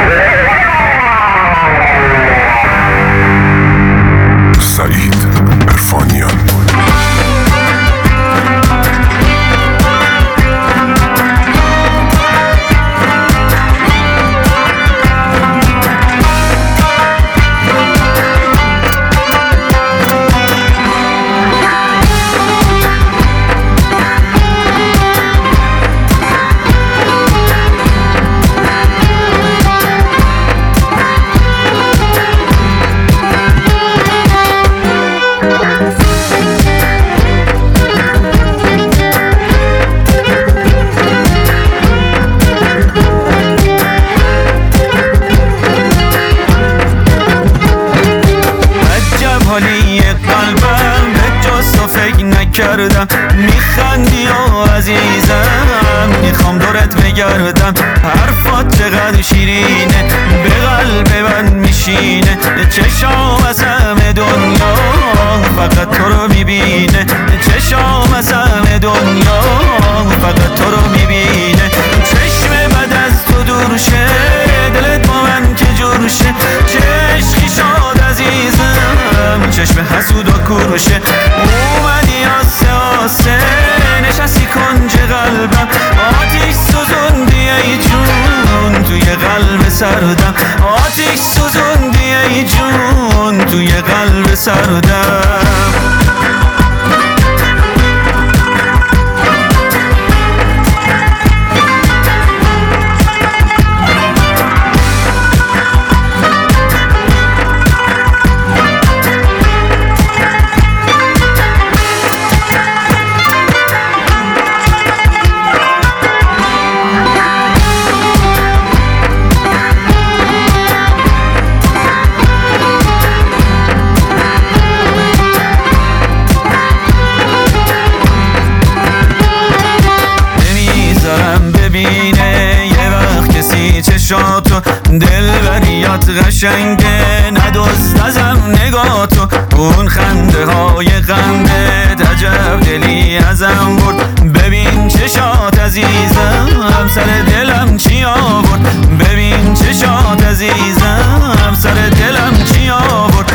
سعید عرفانیان. قلبم به جز تو فکر نکردم، میخندی و عزیزم میخوام دورت بگردم. حرفات چقدر شیرینه به قلب من میشینه، چشام از همه دنیا فقط تو رو میبینه، چشام از همه دنیا فقط تو رو میبینه. چشم بد از تو دور شه، دلت با من که جور شه، چه عشقی شاد عزیزم، چشم حسود و کوروشه. اومدی آسه آسه نشستی کنج قلبم، آتیش سوزوندی ای جون توی قلب سردم، آتیش سوزوندی ای جون توی قلب سردم. یه وقت کسی چشاتو دلبریات قشنگه، ندوست ازم نگاتو اون خنده های غمده، عجب دلی ازم برد ببین چشات عزیزم، سر دلم چی آورد ببین چشات عزیزم، سر دلم چی آورد.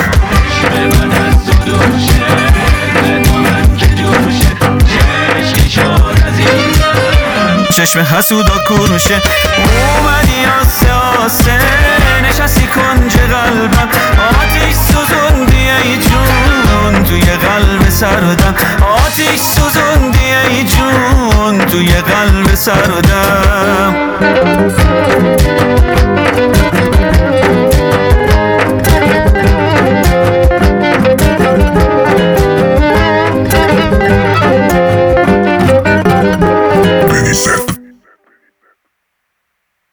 چشم حسود و کوروشه. اومدی آسه آسه نشستی کنج قلبم، آتیش سوزوندی ای جون توی قلب سردم، آتیش سوزوندی ای جون توی قلب سردم.